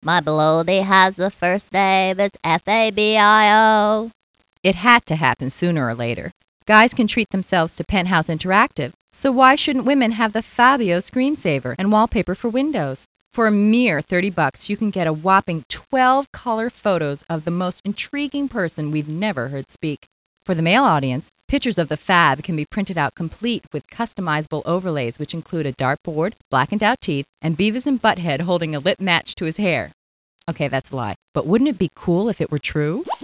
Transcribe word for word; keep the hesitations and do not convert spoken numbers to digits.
My bloody has the first name, it's F A B I O. It had to happen sooner or later. Guys can treat themselves to Penthouse Interactive, so why shouldn't women have the Fabio screensaver and wallpaper for Windows? For a mere thirty bucks, you can get a whopping twelve color photos of the most intriguing person we've never heard speak. For the male audience, pictures of the Fab can be printed out complete with customizable overlays which include a dartboard, blackened out teeth, and Beavis and Butthead holding a lit match to his hair. Okay, that's a lie. But wouldn't it be cool if it were true?